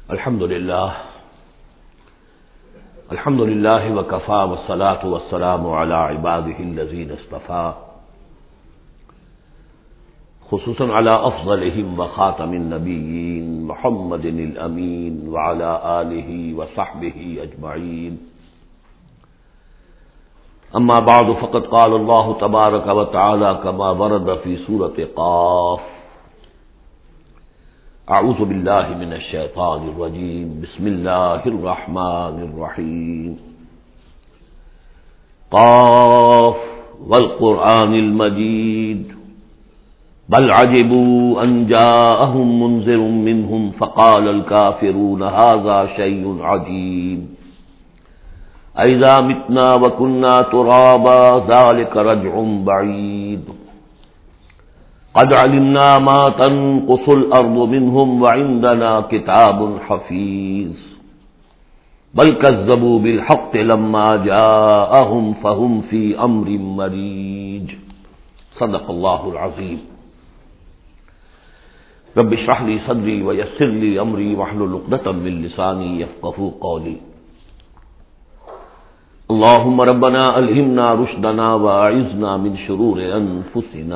الحمد لله وكفى والصلاة والسلام على عباده الذين اصطفى خصوصا على أفضلهم وخاتم النبيين محمد الأمين وعلى آله وصحبه أجمعين. أما بعد فقد قال الله تبارك وتعالى كما ورد في سورة قاف: اعوذ باللہ من الشیطان الرجیم بسم اللہ الرحمن الرحیم. قاف والقرآن المجید بل عجبوا ان جاءهم منذر منهم فقال الكافرون هذا شيء عجیب أإذا متنا وكنا ترابا ذلك رجع بعید قد علمنا ما تنقص الأرض منهم وعندنا كتاب حفيظ بل كذبوا بالحق لما جاءهم فهم في أمر مريج. صدق الله العظيم. رب اشرح لي صدري ويسر لي أمري واحلل عقدة من لساني يفقهوا قولي. اللهم ربنا ألهمنا رشدنا وأعذنا من شرور أنفسنا.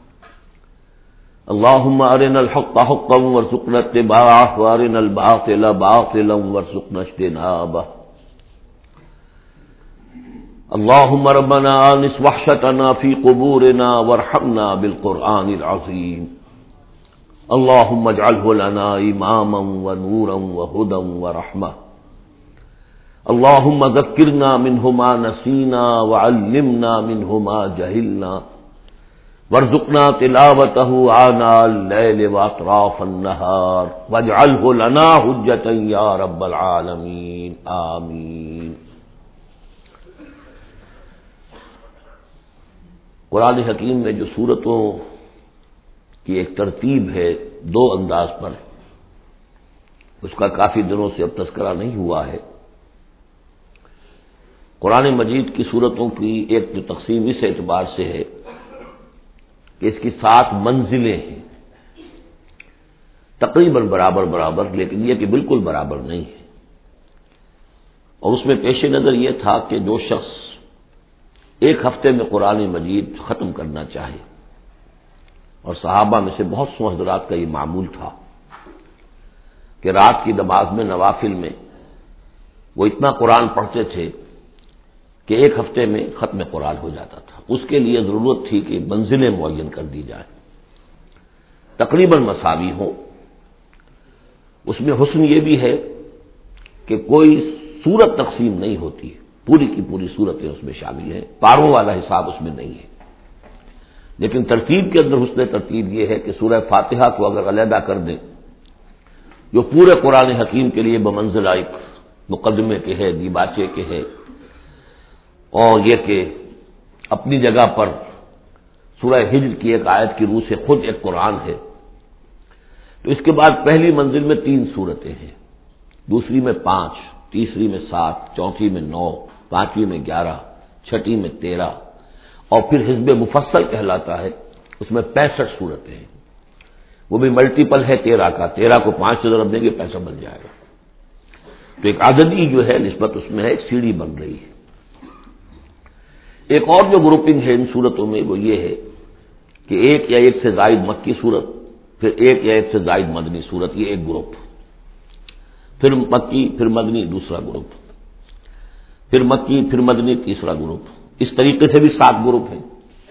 اللهم أرنا الحق حقا وارزقنا اتباعه وأرنا الباطل باطلا وارزقنا اجتنابه. اللهم ربنا آنس وحشتنا في قبورنا وارحمنا بالقرآن العظيم. اللهم اجعله لنا إماما ونورا وهدى ورحمة. اللهم ذكرنا منه ما نسينا وعلمنا منه ما جهلنا وارزقنا تلاوته آناء الليل وأطراف النهار واجعله لنا حجة يا رب العالمين آمین. قرآن حکیم میں جو سورتوں کی ایک ترتیب ہے دو انداز پر، اس کا کافی دنوں سے اب تذکرہ نہیں ہوا ہے. قرآن مجید کی سورتوں کی ایک جو تقسیم اس اعتبار سے ہے کہ اس کی 7 منزلیں ہیں، تقریباً برابر، لیکن یہ کہ بالکل برابر نہیں ہے. اور اس میں پیش نظر یہ تھا کہ جو شخص ایک ہفتے میں قرآن مجید ختم کرنا چاہے، اور صحابہ میں سے بہت سو حضرات کا یہ معمول تھا کہ رات کی نماز میں نوافل میں وہ اتنا قرآن پڑھتے تھے کہ ایک ہفتے میں ختم قرآن ہو جاتا تھا. اس کے لیے ضرورت تھی کہ منزلیں معین کر دی جائیں، تقریباً مساوی ہوں. اس میں حسن یہ بھی ہے کہ کوئی سورت تقسیم نہیں ہوتی، پوری کی پوری صورتیں اس میں شامل ہیں، پاروں والا حساب اس میں نہیں ہے. لیکن ترتیب کے اندر حسن ترتیب یہ ہے کہ سورہ فاتحہ کو اگر علیحدہ کر دیں، جو پورے قرآن حکیم کے لیے بمنزلہ ایک مقدمے کے ہے، دیباچے کے ہے، اور یہ کہ اپنی جگہ پر سورہ ہجر کی ایک آیت کی روح سے خود ایک قرآن ہے، تو اس کے بعد پہلی منزل میں 3 سورتیں ہیں، دوسری میں 5، تیسری میں 7، چوتھی میں 9، پانچویں میں 11، چھٹی میں 13، اور پھر حزب مفصل کہلاتا ہے، اس میں 65 سورتیں ہیں. وہ بھی ملٹیپل ہے 13 کا، 13 کو 5 سے ضرب دیں گے 65 بن جائے گا. تو ایک عددی جو ہے نسبت اس میں ہے، ایک سیڑھی بن رہی ہے. ایک اور جو گروپنگ ہے ان صورتوں میں وہ یہ ہے کہ ایک یا ایک سے زائد مکی صورت، پھر ایک یا ایک سے زائد مدنی صورت، یہ ایک گروپ، پھر مکی پھر مدنی دوسرا گروپ، پھر مکی پھر مدنی تیسرا گروپ. اس طریقے سے بھی 7 گروپ ہیں.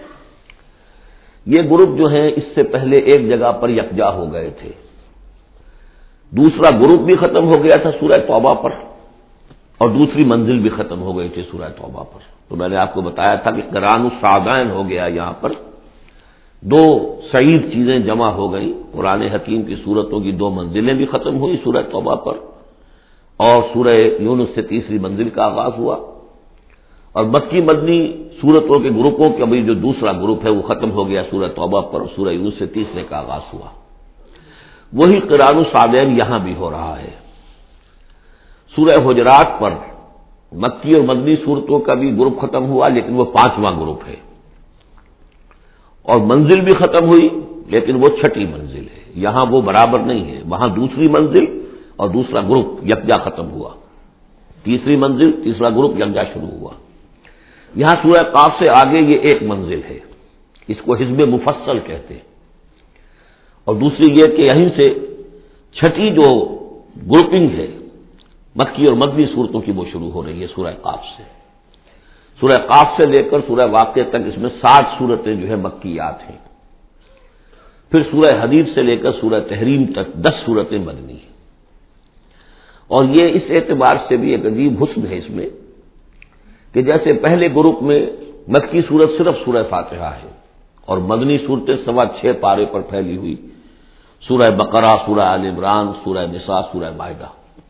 یہ گروپ جو ہیں اس سے پہلے ایک جگہ پر یکجا ہو گئے تھے. دوسرا گروپ بھی ختم ہو گیا تھا سورہ توبہ پر، اور دوسری منزل بھی ختم ہو گئی تھی سورہ توبہ پر. تو میں نے آپ کو بتایا تھا کہ قرآن الصعدین ہو گیا، یہاں پر 2 سعید چیزیں جمع ہو گئیں. قرآن حکیم کی صورتوں کی 2 منزلیں بھی ختم ہوئی سورہ توبہ پر، اور سورہ یونس سے تیسری منزل کا آغاز ہوا. اور مکی مدنی صورتوں کے گروپوں کا بھی جو دوسرا گروپ ہے وہ ختم ہو گیا سورہ توبہ پر، اور سورہ یونس سے تیسرے کا آغاز ہوا. وہی قرآن الصعدین یہاں بھی ہو رہا ہے. سورہ حجرات پر مکی اور مدنی صورتوں کا بھی گروپ ختم ہوا، لیکن وہ 5واں گروپ ہے، اور منزل بھی ختم ہوئی لیکن وہ 6ٹھی منزل ہے. یہاں وہ برابر نہیں ہے، وہاں دوسری منزل اور دوسرا گروپ یکجا ختم ہوا، تیسری منزل تیسرا گروپ یکجا شروع ہوا۔ یہاں سورہ قاف سے آگے یہ ایک منزل ہے، اس کو حزب مفصل کہتے ہیں، اور دوسری یہ کہ یہیں سے چھٹی جو گروپنگ ہے مکی اور مدنی صورتوں کی وہ شروع ہو رہی ہے سورہ قاف سے۔ سورہ قاف سے لے کر سورہ واقعہ تک اس میں 60 صورتیں جو ہے مکیات ہیں، پھر سورہ حدید سے لے کر سورہ تحریم تک 10 صورتیں مدنی ہیں۔ اور یہ اس اعتبار سے بھی ایک عجیب حسن ہے اس میں کہ جیسے پہلے گروپ میں مکی صورت صرف سورہ فاتحہ ہے اور مدنی صورتیں 6.25 پارے پر پھیلی ہوئی، سورہ بقرہ، سورہ آل عمران، سورہ نساء، سورہ مائدہ۔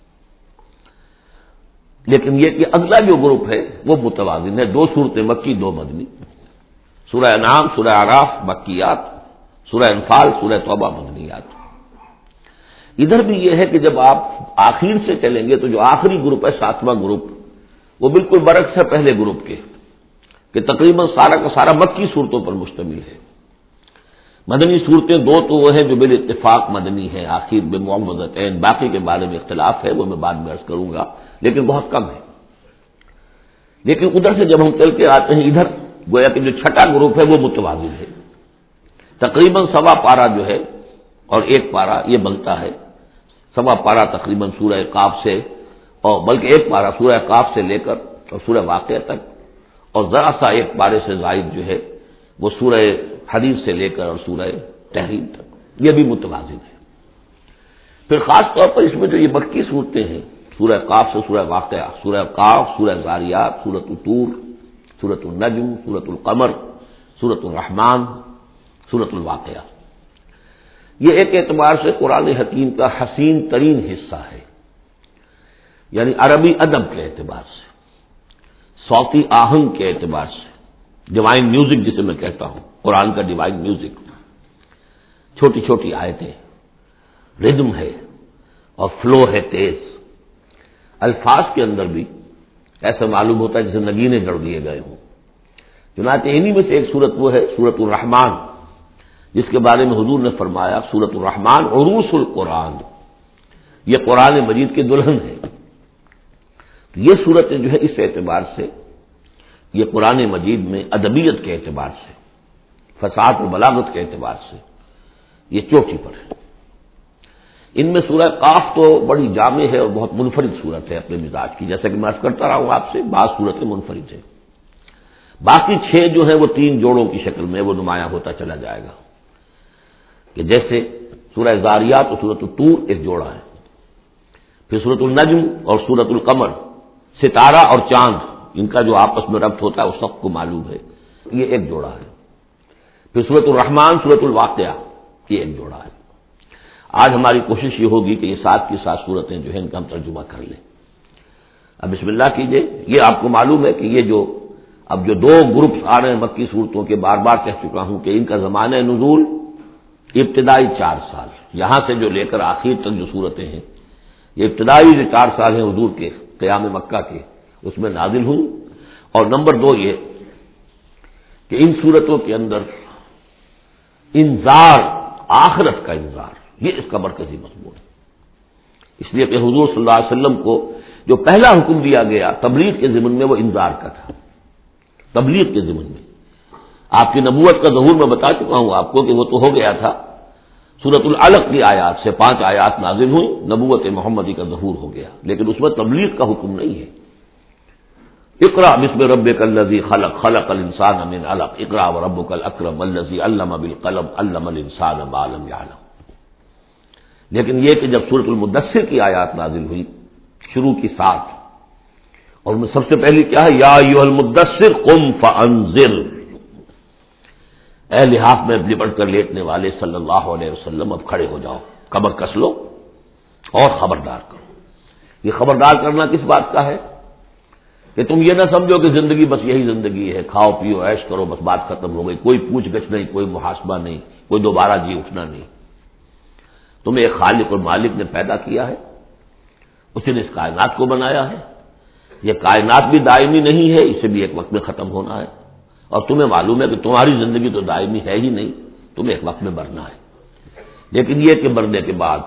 لیکن یہ کہ اگلا جو گروپ ہے وہ متوازن ہے، 2 صورتیں مکی 2 مدنی، سورہ انعام، سورہ اعراف مکیات، سورہ انفال، سورہ توبہ مدنیات۔ ادھر بھی یہ ہے کہ جب آپ آخر سے چلیں گے تو جو آخری گروپ ہے 7واں گروپ، وہ بالکل برعکس ہے پہلے گروپ کے، کہ تقریباً سارا کا سارا مکی صورتوں پر مشتمل ہے۔ مدنی صورتیں 2 تو وہ ہیں جو بالاتفاق مدنی ہیں، آخر بمعوذتین، باقی کے بارے میں اختلاف ہے، وہ میں بعد میں عرض کروں گا، لیکن بہت کم ہے۔ لیکن ادھر سے جب ہم چل کے آتے ہیں ادھر، گویا کہ جو چھٹا گروپ ہے وہ متوازن ہے، تقریباً 1.25 پارہ جو ہے اور 1 پارہ یہ بنتا ہے، 1.25 پارہ تقریباً سورہ قاف سے، اور بلکہ 1 پارہ سورہ قاف سے لے کر اور سورہ واقعہ تک، اور ذرا سا 1 پارے سے زائد جو ہے وہ سورہ حدید سے لے کر اور سورہ تحریم تک، یہ بھی متوازن ہے۔ پھر خاص طور پر اس میں جو یہ مکی صورتیں ہیں، سورہ قاف سے سورہ واقعہ، سورہ قاف، سورہ ذاریات، سورۃ الطور، سورۃ النجم، سورۃ القمر، سورۃ الرحمن، سورۃ الواقعہ، یہ ایک اعتبار سے قرآن حکیم کا حسین ترین حصہ ہے، یعنی عربی ادب کے اعتبار سے، صوتی آہنگ کے اعتبار سے، ڈیوائن میوزک جسے میں کہتا ہوں، قرآن کا ڈیوائن میوزک، چھوٹی چھوٹی آیتیں، ردم ہے اور فلو ہے تیز، الفاظ کے اندر بھی ایسا معلوم ہوتا ہے جیسے نگینے جڑ دیے گئے ہوں۔ چنانچہ انہی میں سے ایک سورت وہ ہے سورۃ الرحمن، جس کے بارے میں حضور نے فرمایا سورۃ الرحمن عروس القرآن، یہ قرآن مجید کی دلہن ہے۔ تو یہ صورتیں جو ہے اس اعتبار سے یہ قرآن مجید میں ادبیت کے اعتبار سے، فصاحت و بلاغت کے اعتبار سے یہ چوٹی پر ہے۔ ان میں سورہ قاف تو بڑی جامع ہے اور بہت منفرد صورت ہے اپنے مزاج کی، جیسا کہ میں عرض کرتا رہا ہوں آپ سے، بعض صورتیں منفرد ہیں، باقی 6 جو ہیں وہ 3 جوڑوں کی شکل میں وہ نمایاں ہوتا چلا جائے گا، کہ جیسے سورہ ذاریات اور سورۃ الطور ایک جوڑا ہے، پھر سورۃ النجم اور سورۃ القمر، ستارہ اور چاند، ان کا جو آپس میں ربط ہوتا ہے وہ سب کو معلوم ہے، یہ ایک جوڑا ہے، پھر سورۃ الرحمن، سورۃ الواقعہ، یہ ایک جوڑا ہے۔ آج ہماری کوشش یہ ہوگی کہ یہ 7 کی 7 صورتیں جو ہیں ان کا ہم ترجمہ کر لیں۔ اب بسم اللہ کیجئے۔ یہ آپ کو معلوم ہے کہ یہ جو اب جو 2 گروپس آ رہے ہیں مکی صورتوں کے، بار بار کہہ چکا ہوں کہ ان کا زمانہ نزول ابتدائی 4 سال، یہاں سے جو لے کر آخر تک جو صورتیں ہیں، یہ ابتدائی جو 4 سال ہیں حضور کے قیام مکہ کے، اس میں نازل ہوئی۔ اور نمبر 2 یہ کہ ان صورتوں کے اندر انذار، آخرت کا انذار، یہ اس کا مرکزی مضمون ہے، اس لیے کہ حضور صلی اللہ علیہ وسلم کو جو پہلا حکم دیا گیا تبلیغ کے ضمن میں وہ انذار کا تھا، تبلیغ کے ضمن میں۔ آپ کی نبوت کا ظہور میں بتا چکا ہوں آپ کو کہ وہ تو ہو گیا تھا، سورۃ العلق کی آیات سے 5 آیات نازل ہوئی، نبوت محمدی کا ظہور ہو گیا، لیکن اس میں تبلیغ کا حکم نہیں ہے۔ اقرأ بسم ربک الذی خلق، خلق الانسان من علق، اقرأ وربک الاکرم الذی علم بالقلم، علم الانسان ما لم یعلم۔ لیکن یہ کہ جب سورۃ المدثر کی آیات نازل ہوئی شروع کی 7، اور میں سب سے پہلی کیا ہے، یا ایھا المدثر قم فانذر، اے لحاف میں لپٹ کر لیٹنے والے صلی اللہ علیہ وسلم اب کھڑے ہو جاؤ، کمر کس لو اور خبردار کرو۔ یہ خبردار کرنا کس بات کا ہے کہ تم یہ نہ سمجھو کہ زندگی بس یہی زندگی ہے، کھاؤ پیو عیش کرو بس بات ختم ہو گئی، کوئی پوچھ گچھ نہیں، کوئی محاسبہ نہیں، کوئی دوبارہ جی اٹھنا نہیں۔ تمہیں ایک خالق اور مالک نے پیدا کیا ہے، اسی نے اس کائنات کو بنایا ہے، یہ کائنات بھی دائمی نہیں ہے، اسے بھی ایک وقت میں ختم ہونا ہے، اور تمہیں معلوم ہے کہ تمہاری زندگی تو دائمی ہے ہی نہیں، تمہیں ایک وقت میں مرنا ہے۔ لیکن یہ کہ مرنے کے بعد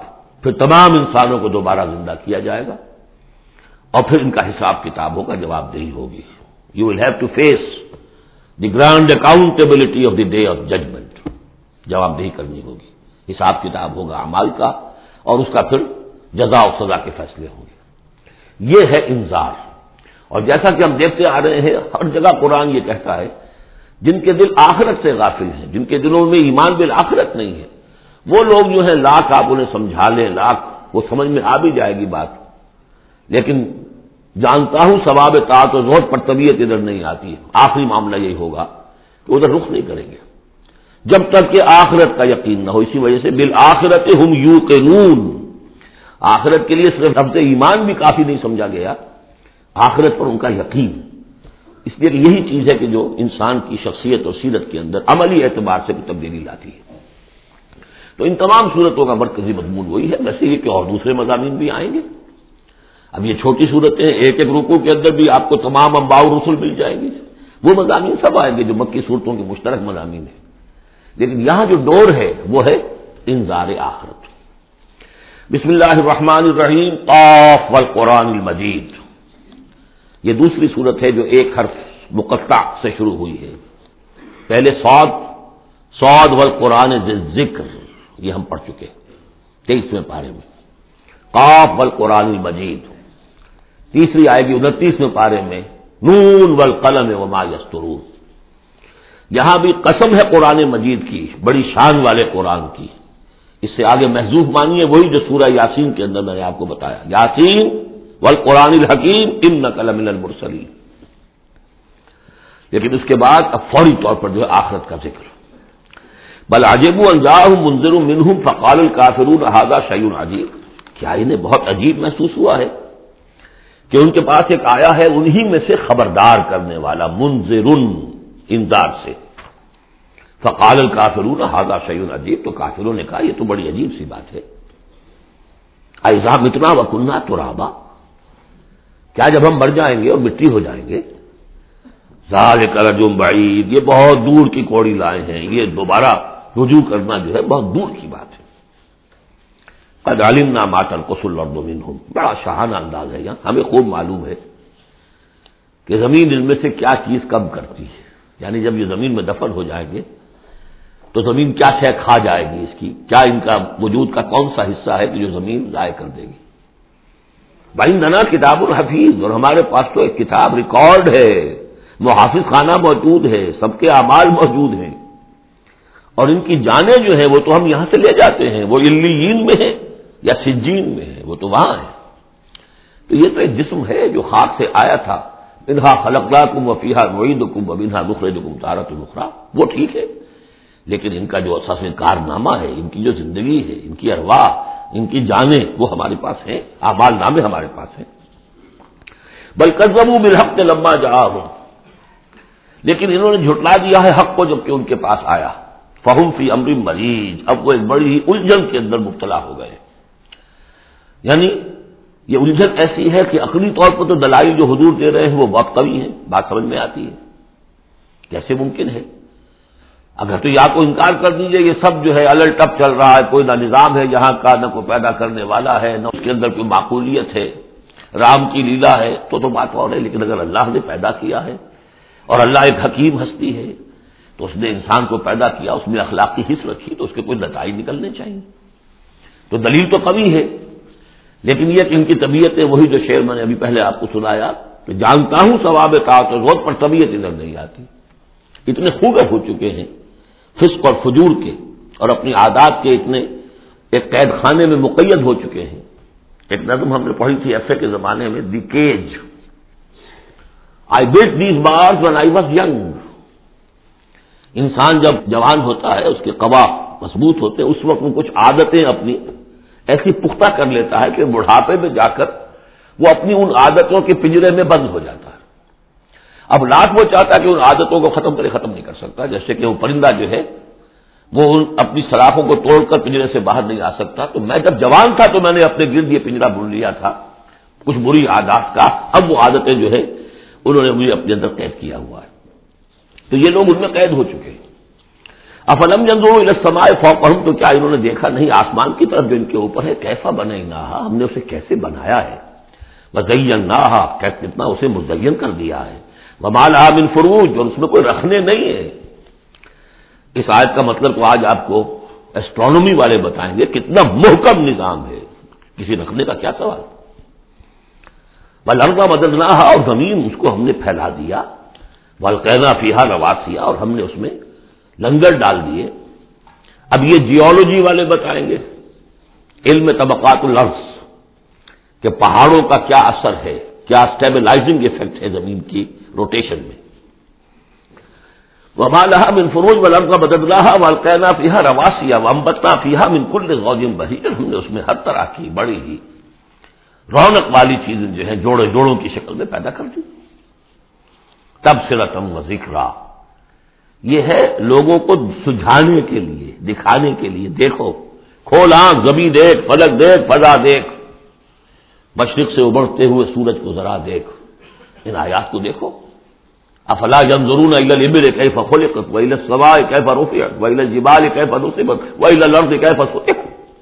پھر تمام انسانوں کو دوبارہ زندہ کیا جائے گا اور پھر ان کا حساب کتاب ہوگا، جواب دہی ہوگی. You will have to face the grand accountability of the day of judgement. جواب دہی کرنی ہوگی، حساب کتاب ہوگا اعمال کا، اور اس کا پھر جزا و سزا کے فیصلے ہوں گے. یہ ہے انذار. اور جیسا کہ ہم دیکھتے آ رہے ہیں ہر جگہ قرآن یہ کہتا ہے جن کے دل آخرت سے غافل ہیں، جن کے دلوں میں ایمان بالآخرت نہیں ہے، وہ لوگ جو ہیں لاکھ آپ انہیں سمجھا لیں، لاکھ وہ سمجھ میں آ بھی جائے گی بات، لیکن جانتا ہوں ثواب طاعت و زہد پر طبیعت ادھر نہیں آتی ہے. آخری معاملہ یہی ہوگا کہ ادھر رخ نہیں کریں گے جب تک کہ آخرت کا یقین نہ ہو. اسی وجہ سے بالآخرت ہم یوقنون، آخرت کے لیے صرف لفظ ایمان بھی کافی نہیں سمجھا گیا، آخرت پر ان کا یقین. اس لیے کہ یہی چیز ہے کہ جو انسان کی شخصیت اور سیرت کے اندر عملی اعتبار سے تبدیلی لاتی ہے. تو ان تمام صورتوں کا مرکزی مضمون وہی ہے. ویسے یہ کہ اور دوسرے مضامین بھی آئیں گے. اب یہ چھوٹی صورتیں ایک ایک رکوع کے اندر بھی آپ کو تمام انباء و رسل مل جائیں گی، وہ مضامین سب آئیں گے جو مکی صورتوں کے مشترک مضامین ہیں. لیکن یہاں جو ڈور ہے وہ ہے انذار آخرت. بسم اللہ الرحمن الرحیم. قاف والقرآن المجید. یہ دوسری صورت ہے جو ایک حرف مقطع سے شروع ہوئی ہے. پہلے صاد والقرآن ذی ذکر، یہ ہم پڑھ چکے 23ویں پارے میں. قاف والقرآن المجید تیسری آئے گی 29ویں پارے میں. نون والقلم وما یسطرون. یہاں بھی قسم ہے قرآن مجید کی، بڑی شان والے قرآن کی. اس سے آگے محذوف مانی ہے وہی جو سورہ یاسین کے اندر میں نے آپ کو بتایا، یاسین والقرآن الحکیم انک لمن المرسلین. لیکن اس کے بعد اب فوری طور پر جو ہے آخرت کا ذکر. بل عجبوا ان جاءهم منذر منهم فقال الكافرون هذا شيء عجیب. کیا انہیں بہت عجیب محسوس ہوا ہے کہ ان کے پاس ایک آیا ہے انہی میں سے خبردار کرنے والا، منذر انذار سے. فقال الکافرون ھذا شیء عجیب. تو کافروں نے کہا یہ تو بڑی عجیب سی بات ہے. اذا متنا وکنا ترابا، کیا جب ہم مر جائیں گے اور مٹی ہو جائیں گے؟ ذالک رجل بعید، یہ بہت دور کی کوڑی لائے ہیں، یہ دوبارہ رجوع کرنا جو ہے بہت دور کی بات ہے. قد علمنا ما تنقص الارض منهم. بڑا شاہانہ انداز ہے یہاں. ہمیں خوب معلوم ہے کہ زمین ان میں سے کیا چیز کم کرتی ہے. یعنی جب یہ زمین میں دفن ہو جائیں گے تو زمین کیا شے کھا جائے گی، اس کی کیا ان کا وجود کا کون سا حصہ ہے کہ جو زمین ضائع کر دے گی. بَعِندَنَا کتاب الحفیظ، اور ہمارے پاس تو ایک کتاب ریکارڈ ہے، محافظ خانہ موجود ہے، سب کے اعمال موجود ہیں، اور ان کی جانیں جو ہیں وہ تو ہم یہاں سے لے جاتے ہیں، وہ علیین میں ہے یا سجین میں ہے، وہ تو وہاں ہے. تو یہ تو ایک جسم ہے جو خاک سے آیا تھا. منھا خلقناکم وفیھا نعیدکم ومنھا نخرجکم تارۃ اخری. وہ ٹھیک ہے، لیکن ان کا جو اساس کارنامہ ہے، ان کی جو زندگی ہے، ان کی ارواح، ان کی جانیں وہ ہمارے پاس ہیں، اعمال نامے ہمارے پاس ہیں. بل کذبوا بالحق لما جاءهم، لیکن انہوں نے جھٹلا دیا ہے حق کو جب کہ ان کے پاس آیا. فہم فی امر مریج، اب وہ ایک بڑی الجھن کے اندر مبتلا ہو گئے. یعنی یہ الجھن ایسی ہے کہ عقلی طور پر تو دلائل جو حضور دے رہے ہیں وہ بہت قوی ہیں، بات سمجھ میں آتی ہے. کیسے ممکن ہے؟ اگر تو یا کو انکار کر دیجئے یہ سب جو ہے الٹ ٹپ چل رہا ہے، کوئی نہ نظام ہے یہاں کا، نہ کوئی پیدا کرنے والا ہے، نہ اس کے اندر کوئی معقولیت ہے، رام کی لیلا ہے، تو بات اور ہے. لیکن اگر اللہ نے پیدا کیا ہے اور اللہ ایک حکیم ہستی ہے تو اس نے انسان کو پیدا کیا، اس میں اخلاقی حص رکھی، تو اس کے کوئی نتائج نکلنے چاہیے. تو دلیل تو قوی ہے، لیکن یہ کہ ان کی طبیعتیں وہی جو شعر میں نے ابھی پہلے آپ کو سنایا کہ جانتا ہوں ثواب طاعت و زہد پر طبیعت ادھر نہیں آتی. اتنے خوگر ہو چکے ہیں فسق اور فجور کے اور اپنی عادات کے اتنے ایک قید خانے میں مقید ہو چکے ہیں. ایک نظم ہم نے پڑھی تھی ایف اے کے زمانے میں، the cage. I built these bars when I was young. انسان جب جوان ہوتا ہے اس کے قوا مضبوط ہوتے ہیں، اس وقت وہ کچھ عادتیں اپنی ایسی پختہ کر لیتا ہے کہ بڑھاپے میں جا کر وہ اپنی ان عادتوں کے پنجرے میں بند ہو جاتا ہے. اب لاکھ وہ چاہتا ہے کہ ان عادتوں کو ختم نہیں کر سکتا. جیسے کہ وہ پرندہ جو ہے وہ اپنی سلاخوں کو توڑ کر پنجرے سے باہر نہیں آ سکتا. تو میں جب جوان تھا تو میں نے اپنے گرد یہ پنجرا بن لیا تھا کچھ بری عادات کا. اب وہ عادتیں جو ہے انہوں نے مجھے اپنے اندر قید کیا ہوا ہے. تو یہ لوگ ان میں قید ہو چکے ہیں. افلم ينظروا الى السماء فوقهم، تو کیا انہوں نے دیکھا نہیں آسمان کی طرف جو ان کے اوپر ہے، کیفا بنیناہا، ہم نے اسے کیسے بنایا ہے، وزیناہا، کتنا اسے مزین کر دیا ہے، وما لہا من فروج، اور اس میں کوئی رکھنے نہیں ہے۔ اس آیت کا مطلب تو آج آپ کو ایسٹرونومی والے بتائیں گے، کتنا محکم نظام ہے، کسی رکھنے کا کیا سوال۔ والارض مددناہا، اور زمین اس کو ہم نے پھیلا دیا، والقینا فیہا رواسیا، اور ہم نے اس میں لنگر ڈال دیے۔ اب یہ جیولوجی والے بتائیں گے، علم طبقات الارض، کہ پہاڑوں کا کیا اثر ہے، کیا اسٹیبلائزنگ ایفیکٹ ہے زمین کی روٹیشن میں۔ وما لها من فروج والارض مددناها والقینا فیہا رواسیا وانبتنا فیہا من کل زوج بہیج، ہم نے اس میں ہر طرح کی بڑی ہی رونق والی چیزیں جو ہیں جوڑے جوڑوں کی شکل میں پیدا کر دی۔ تبصرۃ و ذکریٰ، یہ ہے لوگوں کو سجھانے کے لیے، دکھانے کے لیے، دیکھو، کھول آنکھ، زمین دیکھ، فلک دیکھ، فضا دیکھ، مشرق سے ابھرتے ہوئے سورج کو ذرا دیکھ، ان آیات کو دیکھو۔ افلا ينظرون الى الابل كيف خلقت والى السماء كيف رفعت والى الجبال كيف نصبت والى الارض كيف سطحت۔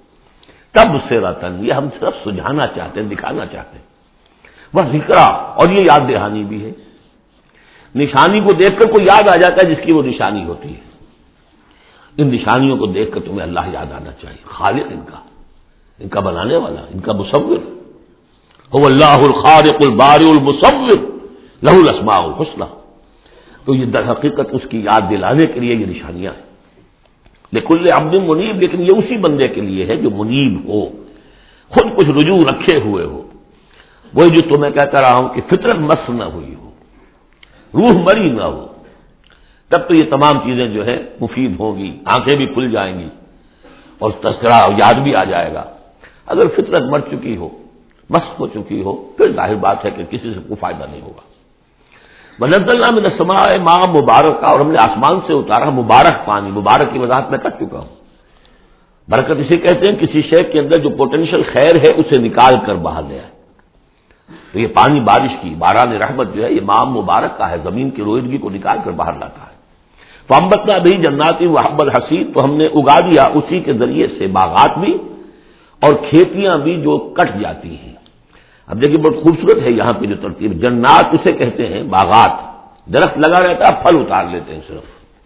تبصرۃ، یہ ہم صرف سجھانا چاہتے ہیں، دکھانا چاہتے ہیں، وہ ذکرا، اور یہ یاد دہانی بھی ہے۔ نشانی کو دیکھ کر کوئی یاد آ جاتا ہے جس کی وہ نشانی ہوتی ہے، ان نشانیوں کو دیکھ کر تمہیں اللہ یاد آنا چاہیے، خالق ان کا بنانے والا، ان کا مصور، هو اللہ الخالق البارئ المصور لہ الاسماء الحسنی۔ تو یہ در حقیقت اس کی یاد دلانے کے لیے یہ نشانیاں ہیں۔ لکل عبد منیب، لیکن یہ اسی بندے کے لیے ہے جو منیب ہو، خود کچھ رجوع رکھے ہوئے ہو، وہی جو تمہیں کہتا رہا ہوں کہ فطرت مس نہ ہوئی ہو، روح مری نہ ہو، تب تو یہ تمام چیزیں جو ہے مفید ہوں گی، آنکھیں بھی کھل جائیں گی اور تذکرہ یاد بھی آ جائے گا۔ اگر فطرت مر چکی ہو، مست ہو چکی ہو، پھر ظاہر بات ہے کہ کسی سے کوئی فائدہ نہیں ہوگا۔ وَنَزَّلْنَا مِنَ السَّمَاءِ مَاءً مُبَارَكًا، اور ہم نے آسمان سے اتارا مبارک پانی، مبارک کی وضاحت میں کر چکا ہوں۔ برکت اسے کہتے ہیں کسی شے کے اندر جو پوٹینشیل خیر ہے اسے نکال کر باہر لے آئے۔ تو یہ پانی بارش کی، باران رحمت جو ہے یہ ماء مبارک کا ہے، زمین کی روئیدگی کو نکال کر باہر لاتا ہے۔ فَأَنبَتْنَا بِهِ جَنَّاتٍ وَحَبَّ الْحَصِيدِ، تو ہم نے اگا دیا اسی کے ذریعے سے باغات بھی اور کھیتیاں بھی جو کٹ جاتی ہیں۔ اب دیکھیے بہت خوبصورت ہے یہاں پہ جو ترتیب، جنات اسے کہتے ہیں باغات، درخت لگا رہتا ہے، پھل اتار لیتے ہیں صرف،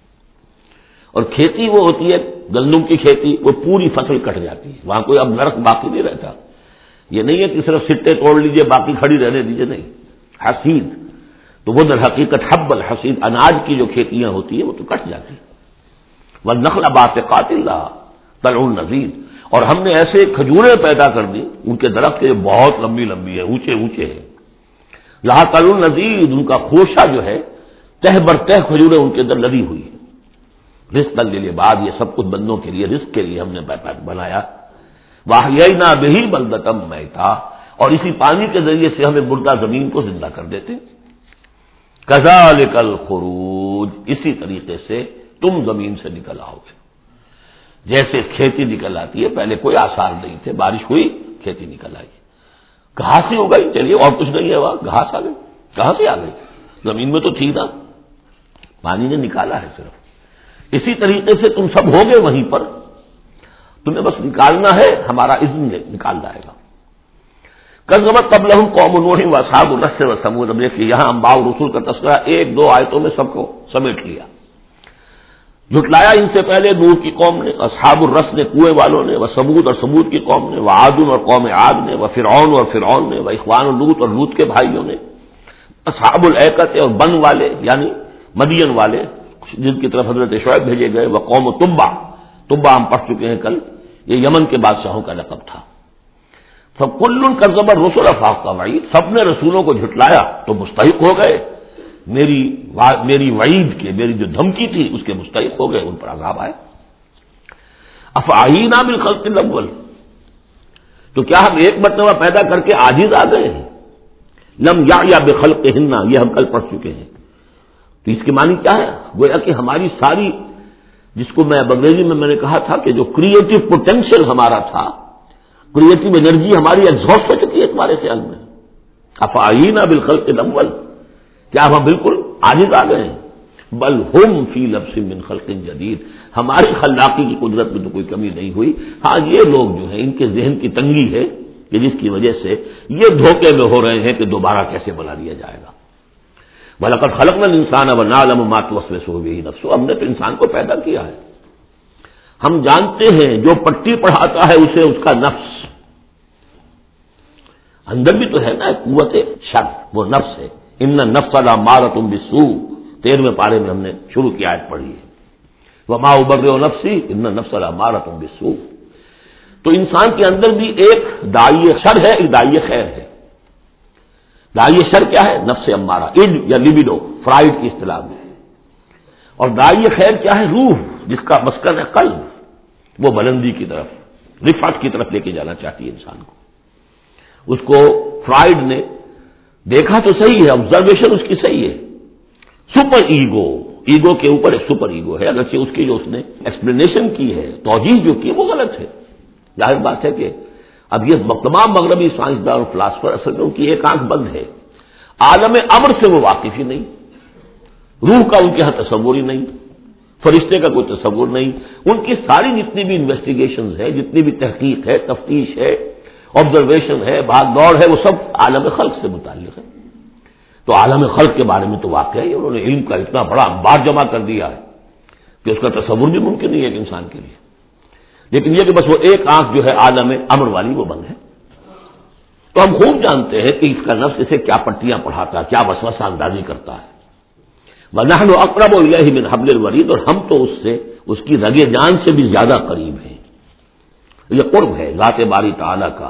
اور کھیتی وہ ہوتی ہے گندم کی کھیتی، وہ پوری فصل کٹ جاتی ہے، وہاں کوئی اب درخت باقی نہیں رہتا۔ یہ نہیں ہے کہ صرف سٹے توڑ لیجئے باقی کھڑی رہنے دیجئے، نہیں، حصید، تو وہ در حقیقت حب الحصید، اناج کی جو کھیتیاں ہوتی ہیں وہ تو کٹ جاتی ہیں۔ والنخل باسقات لها طلع نضید، اور ہم نے ایسے کھجوریں پیدا کر دی، ان کے درخت کے بہت لمبی لمبی ہیں، اونچے اونچے ہیں، لها طلع نضید، ان کا خوشہ جو ہے تہ بر تہ کھجوریں ان کے اندر لدی ہوئی ہیں۔ رزقا للعباد، یہ سب کچھ بندوں کے لیے، رزق کے لیے ہم نے بنایا۔ واحیینا بہ بلدۃ میتا، اور اسی پانی کے ذریعے سے ہمیں مردہ زمین کو زندہ کر دیتے۔ کذالک الخروج، اسی طریقے سے تم زمین سے نکل آؤ گے، جیسے کھیتی نکل آتی ہے، پہلے کوئی آثار نہیں تھے، بارش ہوئی کھیتی نکل آئی، گھاس ہی ہو گئی، چلیے اور کچھ نہیں ہے، وہاں گھاس آ گئی، کہاں سے آ گئی؟ زمین میں تو تھی نا، پانی نے نکالا ہے صرف۔ اسی طریقے سے تم سب ہوگے وہیں پر، تمہیں بس نکالنا ہے، ہمارا اذن نکال جائے گا۔ کذبت قبلہم قوم نوح واصحاب الرس وثمود، اب دیکھیے یہاں انباء و رسول کا تذکرہ ایک دو آیتوں میں سب کو سمیٹ لیا۔ جھٹلایا ان سے پہلے نوح کی قوم نے، اصحاب الرس نے، کنویں والوں نے، وثمود اور ثمود کی قوم نے، وعاد اور قوم عاد نے، وفرعون اور فرعون نے، واخوان لوط اور لوط کے بھائیوں نے، اصحاب الایکۃ اور بن والے یعنی مدین والے جن کی طرف حضرت شعیب بھیجے گئے، وقوم تبع، تبع ہم پڑھ چکے ہیں کل، یہ یمن کے بادشاہوں کا لقب تھا۔ فَكُلٌّ كَذَّبَ الرُّسُلَ فَحَقَّ وَعِيدِ، سب نے رسولوں کو جھٹلایا تو مستحق ہو گئے میری وعید کے، میری جو دھمکی تھی اس کے مستحق ہو گئے، ان پر عذاب آئے۔ افعینٰا بالخلق الاول، تو کیا ہم ایک مرتبہ پیدا کر کے عاجز آ گئے ہیں؟ لم یعیا بخلقہن، یہ ہم کل پڑھ چکے ہیں۔ تو اس کے معنی کیا ہے؟ گویا کہ ہماری ساری، جس کو میں انگریزی میں نے کہا تھا کہ جو کریٹو پوٹینشیل ہمارا تھا، کریٹو انرجی ہماری ایگزاسٹ ہو چکی ہے تمہارے خیال میں۔ افعینٰا بالخلق الاول، کیا ہم بالکل عاجز آ گئے ہیں؟ بل ہم فی لبس من خلق جدید، ہماری خلاقی کی قدرت میں تو کوئی کمی نہیں ہوئی، ہاں یہ لوگ جو ہیں ان کے ذہن کی تنگی ہے کہ جس کی وجہ سے یہ دھوکے میں ہو رہے ہیں کہ دوبارہ کیسے بنا دیا جائے گا۔ وَلَقَدْ خَلَقْنَا الْإِنسَانَ وَنَعْلَمُ مَا تُوَسْوِسُ بِهِ نَفْسُهُ، ہم نے تو انسان کو پیدا کیا ہے، ہم جانتے ہیں جو پٹی پڑھاتا ہے اسے اس کا نفس، اندر بھی تو ہے نا قوت شر، وہ نفس ہے، ان النفس لامارۃ بالسوء، 13ویں پارے میں ہم نے شروع کی آیت پڑھی ہے، وما ابرئ نفسی ان النفس لامارۃ بالسوء۔ تو انسان کے اندر بھی ایک داعی شر ہے، ایک داعی خیر ہے۔ داعی شر کیا ہے؟ نفس امارہ، اڈ یا لیبیڈو فرائڈ کی اصطلاح میں، اور داعی خیر کیا ہے؟ روح، جس کا مسکن ہے قلب، وہ بلندی کی طرف، رفعت کی طرف لے کے جانا چاہتی ہے انسان کو۔ اس کو فرائڈ نے دیکھا تو صحیح ہے، آبزرویشن اس کی صحیح ہے، سپر ایگو، ایگو کے اوپر ایک سپر ایگو ہے، اگرچہ اس کی جو اس نے ایکسپلینیشن کی ہے، توجیہ جو کی وہ غلط ہے۔ ظاہر بات ہے کہ اب یہ تمام مغربی سائنسدان اور فلاسفر اصل میں ان کی ایک آنکھ بند ہے، عالم امر سے وہ واقف ہی نہیں، روح کا ان کے یہاں تصور ہی نہیں، فرشتے کا کوئی تصور نہیں، ان کی ساری جتنی بھی انویسٹیگیشنز ہے، جتنی بھی تحقیق ہے، تفتیش ہے، آبزرویشن ہے، بھاگ دوڑ ہے، وہ سب عالم خلق سے متعلق ہے۔ تو عالم خلق کے بارے میں تو واقع ہے انہوں نے علم کا اتنا بڑا انبار جمع کر دیا ہے کہ اس کا تصور بھی ممکن نہیں ہے ایک انسان کے لیے، لیکن یہ کہ بس وہ ایک آنکھ جو ہے عالم امر والی وہ بند ہے۔ تو ہم خوب جانتے ہیں کہ اس کا نفس اسے کیا پٹیاں پڑھاتا ہے، کیا وسوسہ اندازی کرتا ہے۔ وَنَحْنُ أَقْرَبُ إِلَيْهِ مِنْ حَبْلِ الْوَرِيدِ، اور ہم تو اس سے اس کی رگے جان سے بھی زیادہ قریب ہیں۔ یہ قرب ہے ذات باری تعالی کا،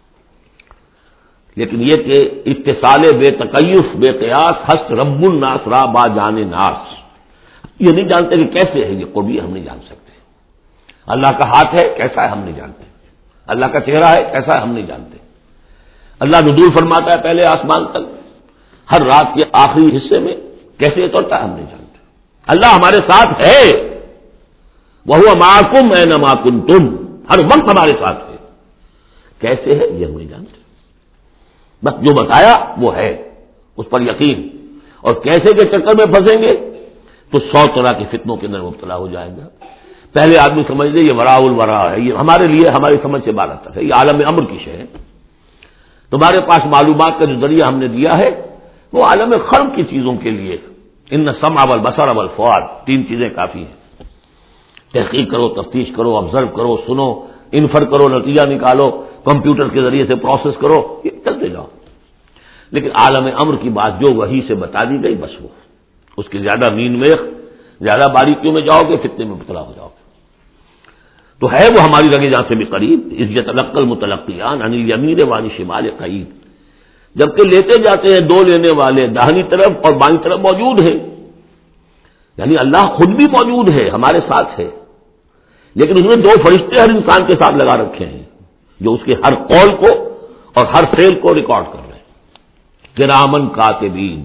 لیکن یہ کہ اتصال بے تکیف بے قیاس ہست رب الناس را با جان ناس، یہ نہیں جانتے کہ کیسے ہے یہ قرب، یہ ہم نہیں جان سکتے۔ اللہ کا ہاتھ ہے کیسا ہے ہم نہیں جانتے، اللہ کا چہرہ ہے کیسا ہے ہم نہیں جانتے، اللہ نزول فرماتا ہے پہلے آسمان تک، ہر رات کے آخری حصے میں کیسے اترتا ہے ہم نہیں جانتے۔ اللہ ہمارے ساتھ ہے، وَهُوَ مَعَكُمْ أَيْنَمَا كُنتُمْ، ہر وقت ہمارے ساتھ ہے، کیسے ہے یہ ہم نہیں جانتے، بس جو بتایا وہ ہے، اس پر یقین، اور کیسے کے چکر میں پھنسیں گے تو 100 طرح کے فتنوں کے اندر مبتلا ہو جائے گا۔ پہلے آدمی سمجھ لے یہ وراء الورا ہے، یہ ہمارے لیے ہماری سمجھ سے باہر تک ہے، یہ عالم امر کی شے ہے۔ تمہارے پاس معلومات کا جو ذریعہ ہم نے دیا ہے وہ عالم خلق کی چیزوں کے لیے، ان السمع والبصر والفؤاد، 3 چیزیں کافی ہیں۔ تحقیق کرو، تفتیش کرو، آبزرو کرو، سنو، انفر کرو، نتیجہ نکالو، کمپیوٹر کے ذریعے سے پروسیس کرو، یہ چلتے جاؤ۔ لیکن عالم امر کی بات جو وحی سے بتا دی گئی بس وہ، اس کی زیادہ مین میں زیادہ باریکیوں میں جاؤ گے فتنے میں مبتلا ہو جاؤ گے۔ تو ہے وہ ہماری رگے جان سے بھی قریب، اذ یتلقی المتلقیان عن الیمین وعن الشمال قعید، جبکہ لیتے جاتے ہیں 2 لینے والے داہنی طرف اور بائیں طرف موجود ہیں، یعنی اللہ خود بھی موجود ہے، ہمارے ساتھ ہے، لیکن اس نے 2 فرشتے ہر انسان کے ساتھ لگا رکھے ہیں جو اس کے ہر قول کو اور ہر فعل کو ریکارڈ کر رہے ہیں، کرامن کاتبین،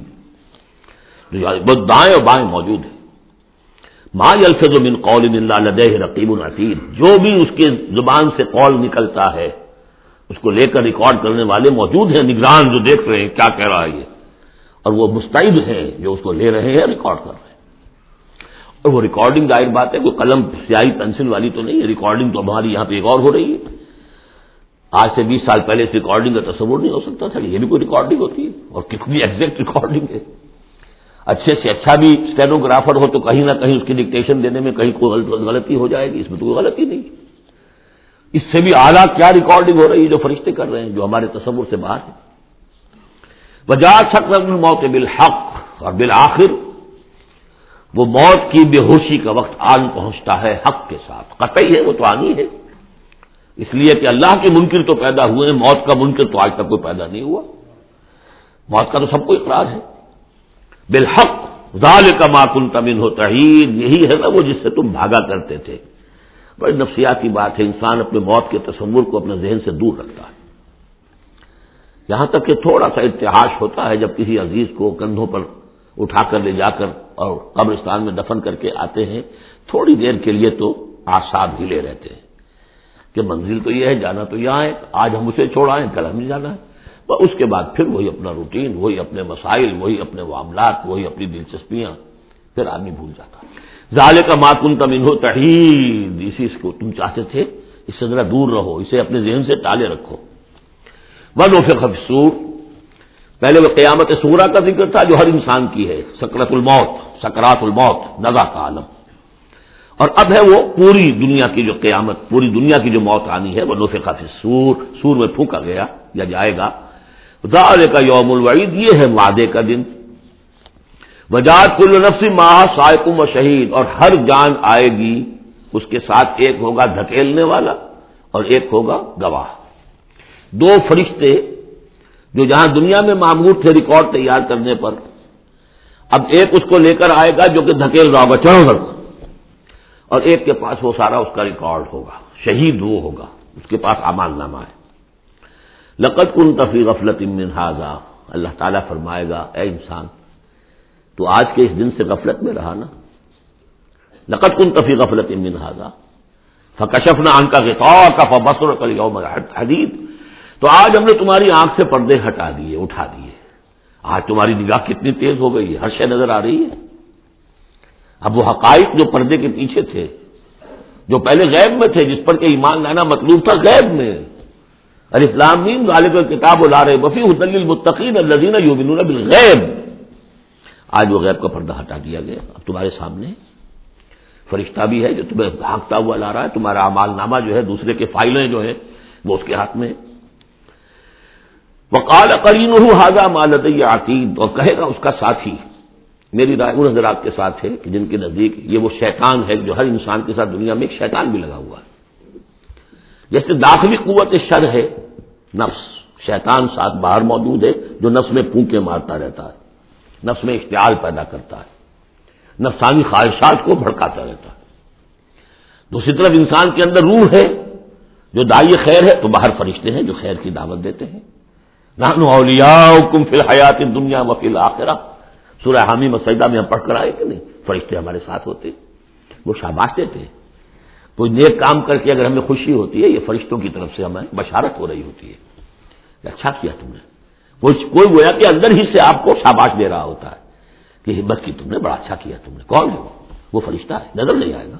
جو دائیں اور بائیں موجود ہیں۔ ما یلفظ من قول الا لدیہ رقیب عتید، جو بھی اس کے زبان سے قول نکلتا ہے اس کو لے کر ریکارڈ کرنے والے موجود ہیں، نگران جو دیکھ رہے ہیں کیا کہہ رہا ہے یہ، اور وہ مستعد ہیں جو اس کو لے رہے ہیں ریکارڈ کر رہے ہیں۔ اور وہ ریکارڈنگ ظاہر بات ہے کوئی قلم سیاہی پنسل والی تو نہیں ہے، ریکارڈنگ تو ہماری یہاں پہ ایک اور ہو رہی ہے۔ آج سے 20 سال پہلے اس ریکارڈنگ کا تصور نہیں ہو سکتا تھا کہ یہ بھی کوئی ریکارڈنگ ہوتی ہے، اور کتنی ایگزیکٹ ریکارڈنگ ہے۔ اچھے سے اچھا بھی اسٹینوگرافر ہو تو کہیں نہ کہیں اس کی ڈکٹیشن دینے میں کہیں کوئی غلطی ہو جائے گی، اس میں تو کوئی غلطی نہیں۔ اس سے بھی اعلیٰ کیا ریکارڈنگ ہو رہی ہے جو فرشتے کر رہے ہیں، جو ہمارے تصور سے باہر ہے۔ وجاءت سکرۃ الموت بالحق، اور بالآخر وہ موت کی بے ہوشی کا وقت آن پہنچتا ہے حق کے ساتھ، قطعی ہے وہ تو آنی ہے، اس لیے کہ اللہ کے منکر تو پیدا ہوئے ہیں، موت کا منکر تو آج تک کوئی پیدا نہیں ہوا، موت کا تو سب کو اقرار ہے۔ بالحق ذالک ما کنت منہ تحید، یہی ہے نا وہ جس سے تم بھاگا کرتے تھے۔ بڑی نفسیاتی بات ہے، انسان اپنے موت کے تصور کو اپنے ذہن سے دور رکھتا ہے، یہاں تک کہ تھوڑا سا ارتعاش ہوتا ہے جب کسی عزیز کو کندھوں پر اٹھا کر لے جا کر اور قبرستان میں دفن کر کے آتے ہیں، تھوڑی دیر کے لیے تو اعصاب ہلے رہتے ہیں کہ منزل تو یہ ہے، جانا تو یہاں ہے، آج ہم اسے چھوڑائیں کل ہمیں جانا ہے، پر اس کے بعد پھر وہی اپنا روٹین، وہی اپنے مسائل، وہی اپنے معاملات، وہی اپنی دلچسپیاں، پھر آدمی بھول جاتا. ذالک ما کنت منہ تحید، اسی کو تم چاہتے تھے، اس سے ذرا دور رہو، اسے اپنے ذہن سے ٹالے رکھو. ونفخ فی الصور، پہلے وہ قیامت صغریٰ کا ذکر تھا جو ہر انسان کی ہے، سکرات الموت، سکرات الموت، نزع کا عالم. اور اب ہے وہ پوری دنیا کی جو قیامت، پوری دنیا کی جو موت آنی ہے. ونفخ فی الصور، سور میں پھونکا گیا یا جائے گا. ذالک یوم الوعید، یہ ہے وعدے کا دن. وجاءت کل نفس معها سائق و شہید، اور ہر جان آئے گی، اس کے ساتھ ایک ہوگا دھکیلنے والا اور ایک ہوگا گواہ. دو فرشتے جو جہاں دنیا میں معمور تھے ریکارڈ تیار کرنے پر، اب ایک اس کو لے کر آئے گا جو کہ دھکیل رہا ہوگا چڑھو گھر، اور ایک کے پاس وہ سارا اس کا ریکارڈ ہوگا. شہید وہ ہوگا، اس کے پاس اعمال نامہ ہے. لقد كنت في غفلة من هذا، اللہ تعالیٰ فرمائے گا اے انسان تو آج کے اس دن سے غفلت میں رہا نا. لقد كنت في غفلة من هذا فكشفنا عنك غطاءك فبصرك اليوم حديد، تو آج ہم نے تمہاری آنکھ سے پردے ہٹا دیے، اٹھا دیے. آج تمہاری نگاہ کتنی تیز ہو گئی ہے، ہر شے نظر آ رہی ہے. اب وہ حقائق جو پردے کے پیچھے تھے، جو پہلے غیب میں تھے، جس پر کہ ایمان لانا مطلوب تھا غیب میں، الف لام میم ذالک الکتاب لا ریب فیہ ھدی للمتقین الذین یؤمنون بالغیب، آج وہ غیب کا پردہ ہٹا دیا گیا. اب تمہارے سامنے فرشتہ بھی ہے جو تمہیں بھاگتا ہوا لا رہا ہے، تمہارا اعمال نامہ جو ہے دوسرے کے فائلیں جو ہیں وہ اس کے ہاتھ میں ہے. وقال قرینہ ھذا ما لدی عتید، اور کہے گا اس کا ساتھی، میری رائے ان حضرات کے ساتھ ہے کہ جن کے نزدیک یہ وہ شیطان ہے جو ہر انسان کے ساتھ دنیا میں ایک شیطان بھی لگا ہوا ہے. جیسے داخلی قوت شر ہے نفس، شیطان ساتھ باہر موجود ہے جو نفس میں پھونکے مارتا رہتا ہے، نفس میں اشتعال پیدا کرتا ہے، نفسانی خواہشات کو بھڑکاتا رہتا ہے. دوسری طرف انسان کے اندر روح ہے جو داعی خیر ہے، تو باہر فرشتے ہیں جو خیر کی دعوت دیتے ہیں. نحن اولیاؤکم فی الحیات الدنیا وفی الآخرہ، سورہ حامیم السجدہ میں ہم پڑھ کر آئے کہ نہیں، فرشتے ہمارے ساتھ ہوتے، وہ شاباش دیتے ہیں. کوئی نیک کام کر کے اگر ہمیں خوشی ہوتی ہے، یہ فرشتوں کی طرف سے ہمیں بشارت ہو رہی ہوتی ہے کہ اچھا کیا تم نے. کوئی گویا کہ اندر ہی سے آپ کو شاباش دے رہا ہوتا ہے کہ ہمت کی تم نے، بڑا اچھا کیا تم نے. کون ہے وہ فرشتہ ہے، نظر نہیں آئے گا.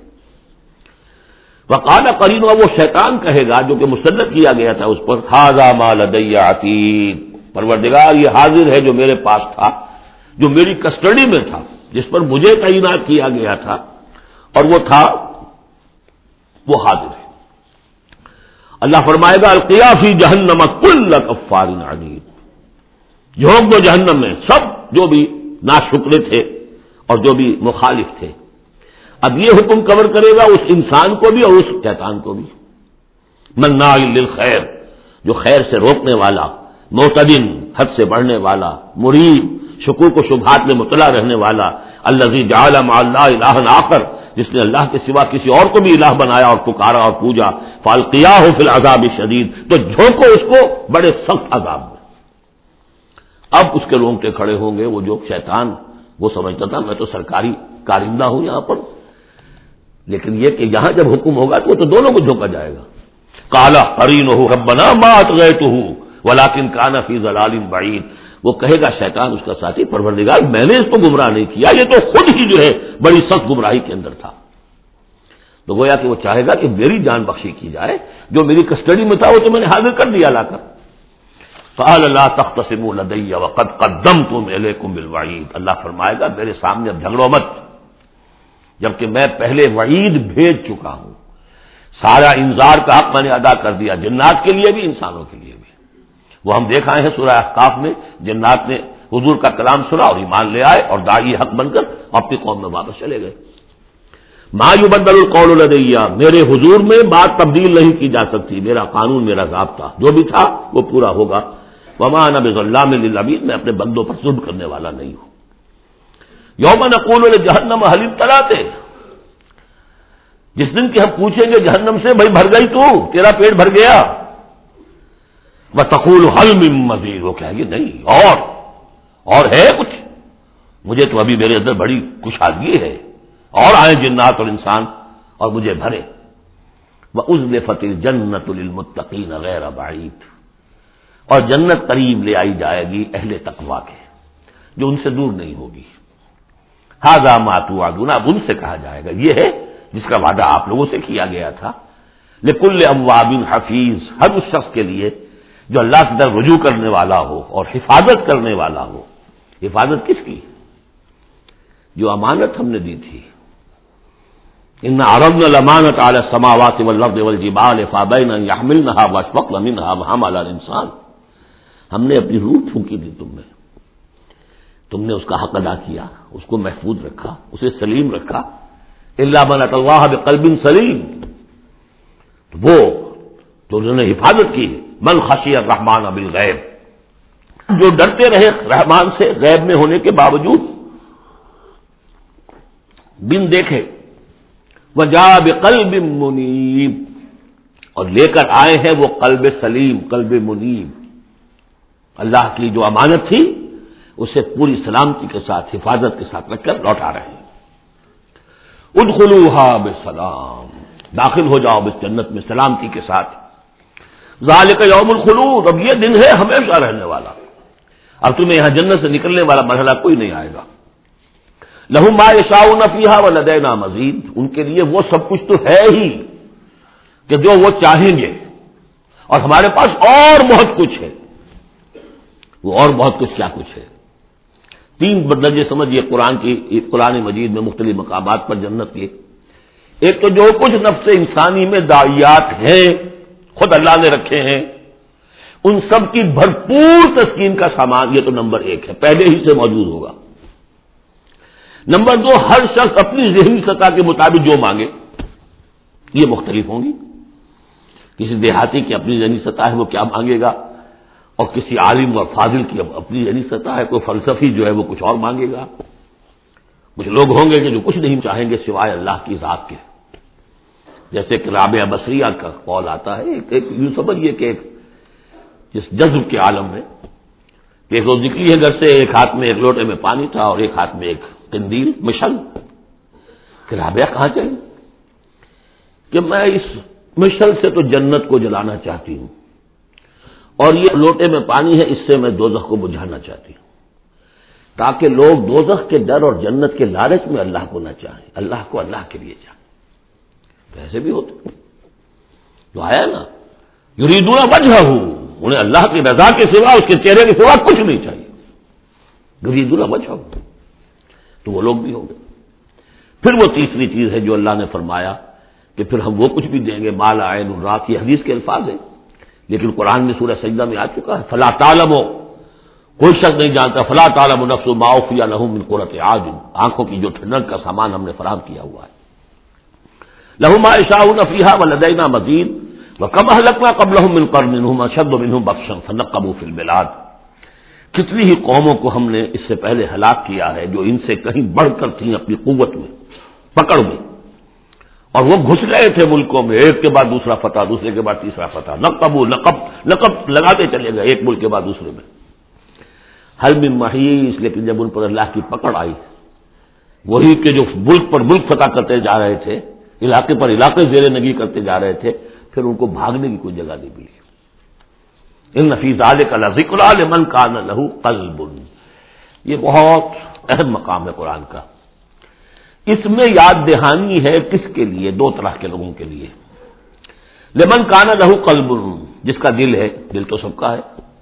وقال قرین، وہ شیطان کہے گا جو کہ مسلط کیا گیا تھا اس پر، ھذا ما لدی عتید، پروردگار یہ حاضر ہے جو میرے پاس تھا، جو میری کسٹڈی میں تھا، جس پر مجھے تعینات کیا گیا تھا، اور وہ تھا، وہ حاضر ہے. اللہ فرمائے گا القیا فی جہنم کل کفار عنید، جھونک دو جہنم میں سب جو بھی ناشکرے تھے اور جو بھی مخالف تھے. اب یہ حکم کور کرے گا اس انسان کو بھی اور اس شیطان کو بھی. مناع للخیر، جو خیر سے روکنے والا، معتدن حد سے بڑھنے والا، مریب شکوک و شبہات میں مطلع رہنے والا، الذی جعل مع اللہ الہا آخر، جس نے اللہ کے سوا کسی اور کو بھی الہ بنایا اور پکارا اور پوجا. فالقیاہ فی العذاب الشدید، تو جھونکو اس کو بڑے سخت عذاب میں. اب اس کے رونگٹے کھڑے ہوں گے. وہ جو شیطان وہ سمجھتا تھا میں تو سرکاری کارندہ ہوں یہاں پر، لیکن یہ کہ یہاں جب حکم ہوگا تو وہ تو دونوں کو جھونکا جائے گا. قال قرینہ ربنا ما اطغیتہ ولکن کان فی ضلال بعید، وہ کہے گا شیطان اس کا ساتھی، پروردگار میں نے اس کو گمراہ نہیں کیا، یہ تو خود ہی جو ہے بڑی سخت گمراہی کے اندر تھا. تو گویا کہ وہ چاہے گا کہ میری جان بخشی کی جائے، جو میری کسٹڈی میں تھا وہ تو میں نے حاضر کر دیا لا کر. قال لا تختصموا لدی وقد قدمتم الیکم بالوعید، اللہ فرمائے گا میرے سامنے اب جھگڑو مت، جبکہ میں پہلے وعید بھیج چکا ہوں. سارا انذار کا حق میں نے ادا کر دیا، جنات کے لیے بھی انسانوں کے لیے بھی. وہ ہم دیکھ آئے ہیں سورہ احقاف میں، جنات نے حضور کا کلام سنا اور ایمان لے آئے اور داعی حق بن کر اپنی قوم میں واپس چلے گئے. ما یبدل القول لدی، میرے حضور میں بات تبدیل نہیں کی جا سکتی، میرا قانون، میرا ضابطہ جو بھی تھا وہ پورا ہوگا. وما انا بظلام للعبید، میں اپنے بندوں پر ظلم کرنے والا نہیں ہوں. یوم نقول لجہنم هل امتلأت، جس دن کہ ہم پوچھیں گے جہنم سے بھائی بھر گئی تو، تیرا پیٹ بھر گیا؟ وتقول هل من مزید، وہ کہے گی نہیں اور ہے کچھ، مجھے تو ابھی میرے اندر بڑی کشادگی ہے، اور آئے جنات اور انسان اور مجھے بھرے. وَأُزْلِفَتِ الْجَنَّةُ لِلْمُتَّقِينَ غَيْرَ بَعِيدٍ، اور جنت قریب لے آئی جائے گی اہل تقویٰ کے، جو ان سے دور نہیں ہوگی. ھذا ما توعدون، اب ان سے کہا جائے گا یہ ہے جس کا وعدہ آپ لوگوں سے کیا گیا تھا. لکل اواب حفیظ، ہر اس شخص کے لیے جو اللہ کی طرف رجوع کرنے والا ہو اور حفاظت کرنے والا ہو. حفاظت کس کی؟ جو امانت ہم نے دی تھی. ان عرضنا الامانۃ علی السماوات والارض والجبال فابین ان یحملنها واشفقن منها وحملها الانسان. ہم نے اپنی روح پھونکی تھی تم نے اس کا حق ادا کیا، اس کو محفوظ رکھا، اسے سلیم رکھا. الا من اتى الله بقلب سلیم، وہ تو انہوں نے حفاظت کی. من خشی الرحمن بالغیب، جو ڈرتے رہے رحمان سے غیب میں ہونے کے باوجود، بن دیکھے. وجاء بقلب منیب، اور لے کر آئے ہیں وہ قلب سلیم، قلب منیب. اللہ کی جو امانت تھی اسے پوری سلامتی کے ساتھ، حفاظت کے ساتھ رکھ کر لوٹا رہے ہیں. ادخلوها بسلام، داخل ہو جاؤ اس جنت میں سلامتی کے ساتھ. ذالک یوم الخلود، اب یہ دن ہے ہمیشہ رہنے والا. اب تمہیں یہاں جنت سے نکلنے والا مرحلہ کوئی نہیں آئے گا. لہم ما یشاؤون فیہا ولدینا مزید، ان کے لیے وہ سب کچھ تو ہے ہی کہ جو وہ چاہیں گے، اور ہمارے پاس اور بہت کچھ ہے. وہ اور بہت کچھ کیا کچھ ہے؟ 3 درجے سمجھیے قرآن مجید میں مختلف مقامات پر جنت کے. ایک تو جو کچھ نفس انسانی میں داعیات ہیں خود اللہ نے رکھے ہیں، ان سب کی بھرپور تسکین کا سامان، یہ تو نمبر 1 ہے، پہلے ہی سے موجود ہوگا. نمبر 2، ہر شخص اپنی ذہنی سطح کے مطابق جو مانگے یہ مختلف ہوں گی. کسی دیہاتی کی اپنی ذہنی سطح ہے، وہ کیا مانگے گا، اور کسی عالم اور فاضل کی اپنی ذہنی سطح ہے، کوئی فلسفی جو ہے وہ کچھ اور مانگے گا. کچھ لوگ ہوں گے کہ جو کچھ نہیں چاہیں گے سوائے اللہ کی ذات کے، جیسے کہ رابعہ بصریہ کا قول آتا ہے. ایک یوں سمجھیے کہ جس جذب کے عالم میں ایک روز نکلی ہے گھر سے، ایک ہاتھ میں ایک لوٹے میں پانی تھا اور ایک ہاتھ میں ایک قندیل مشل. کہ رابعہ کہاں چلی؟ کہ میں اس مشل سے تو جنت کو جلانا چاہتی ہوں، اور یہ لوٹے میں پانی ہے، اس سے میں دوزخ کو بجھانا چاہتی ہوں، تاکہ لوگ دوزخ کے ڈر اور جنت کے لالچ میں اللہ کو نہ چاہیں، اللہ کو اللہ کے لیے چاہیں. تو ایسے بھی ہوتے تو آیا نا، یریدون وجہہ، انہیں اللہ کی رضا کے سوا، اس کے چہرے کے سوا کچھ نہیں چاہیے. یریدون وجہہ، تو وہ لوگ بھی ہوں گے. پھر وہ تیسری چیز ہے جو اللہ نے فرمایا کہ پھر ہم وہ کچھ بھی دیں گے، ما لا عین رأت، یہ حدیث کے الفاظ ہیں لیکن قرآن میں سورہ سجدہ میں آ چکا ہے. فلا تعلم، کوئی شخص نہیں جانتا، فلا تعلم نفس ما اخفی لهم من قرۃ اعین، آنکھوں کی جو ٹھنڈک کا سامان ہم نے فراہم کیا ہوا ہے. لهم ما یشاؤون فیہا ولدینا مزید وکم اہلکنا قبلهم من قرن هم اشد منهم بطشا فنقبوا فی البلاد. کتنی ہی قوموں کو ہم نے اس سے پہلے ہلاک کیا ہے جو ان سے کہیں بڑھ کر تھیں اپنی قوت میں، پکڑ میں، اور وہ گھس گئے تھے ملکوں میں، ایک کے بعد دوسرا فتح، دوسرے کے بعد تیسرا فتح، لقب لگاتے چلے گئے ایک ملک کے بعد دوسرے میں. حل من محیص، لیکن جب ان پر اللہ کی پکڑ آئی، وہی کہ جو ملک پر ملک فتح کرتے جا رہے تھے، علاقے پر علاقے زیر نگی کرتے جا رہے تھے، پھر ان کو بھاگنے کی کوئی جگہ نہیں ملی. ان فی ذلک لذکری لمن کان لہ قلب، یہ بہت اہم مقام ہے قرآن کا. اس میں یاد دہانی ہے کس کے لیے؟ 2 طرح کے لوگوں کے لیے. لمن کان لہ قلب، جس کا دل ہے، دل تو سب کا ہے،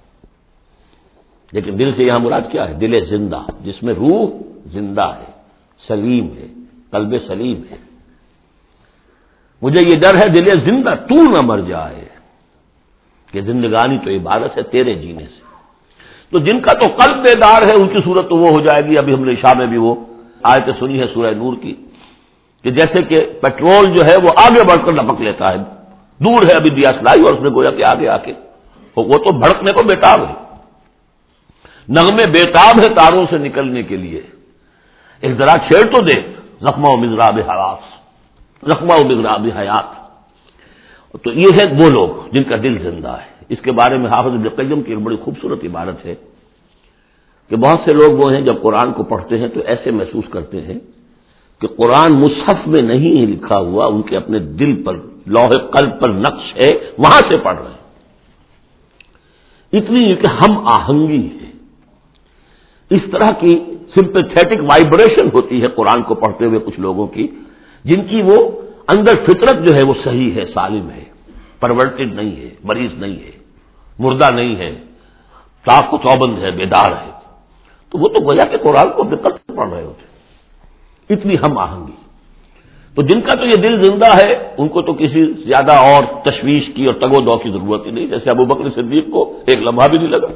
لیکن دل سے یہاں مراد کیا ہے؟ دل زندہ، جس میں روح زندہ ہے، سلیم ہے، قلب سلیم ہے. مجھے یہ ڈر ہے دل زندہ تو نہ مر جائے، کہ زندگانی تو عبادت ہے تیرے جینے سے. تو جن کا تو قلب بیدار ہے ان کی صورت تو وہ ہو جائے گی. ابھی ہم نے عشاء میں بھی وہ آیت سنی ہے سورہ نور کی، کہ جیسے کہ پیٹرول جو ہے وہ آگے بڑھ کر لپک لیتا ہے، دور ہے ابھی دیا سلائی اور اس نے گویا کہ آگے آ کے وہ تو بھڑکنے کو بیتاب ہے. نغمے بیتاب ہے تاروں سے نکلنے کے لیے. ایک ذرا چھیڑ تو دے، زخمہ و مضراب حواس، زخمہ و مضراب حیات. تو یہ ہے وہ لوگ جن کا دل زندہ ہے. اس کے بارے میں حافظ ابن قیم کی ایک بڑی خوبصورت عبارت ہے کہ بہت سے لوگ وہ ہیں جب قرآن کو پڑھتے ہیں تو ایسے محسوس کرتے ہیں کہ قرآن مصحف میں نہیں لکھا ہوا، ان کے اپنے دل پر، لوح قلب پر نقش ہے، وہاں سے پڑھ رہے ہیں. اتنی کہ ہم آہنگی ہے. اس طرح کی سمپیتھیٹک وائبریشن ہوتی ہے قرآن کو پڑھتے ہوئے کچھ لوگوں کی، جن کی وہ اندر فطرت جو ہے وہ صحیح ہے، سالم ہے، پرورٹڈ نہیں ہے، مریض نہیں ہے، مردہ نہیں ہے، صاف و چوبند ہے، بیدار ہے، تو وہ تو گویا کہ قرآن کو دقت سے پڑھ رہے ہوتے، اتنی ہم آہنگی۔ تو جن کا تو یہ دل زندہ ہے ان کو تو کسی زیادہ اور تشویش کی اور تگ و دو کی ضرورت ہی نہیں، جیسے ابو بکر صدیق کو ایک لمحہ بھی نہیں لگا۔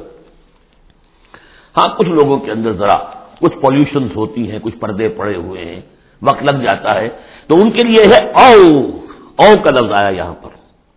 ہاں کچھ لوگوں کے اندر ذرا کچھ پالوشنز ہوتی ہیں، کچھ پردے پڑے ہوئے ہیں، وقت لگ جاتا ہے، تو ان کے لیے ہے او کا لفظ آیا یہاں پر،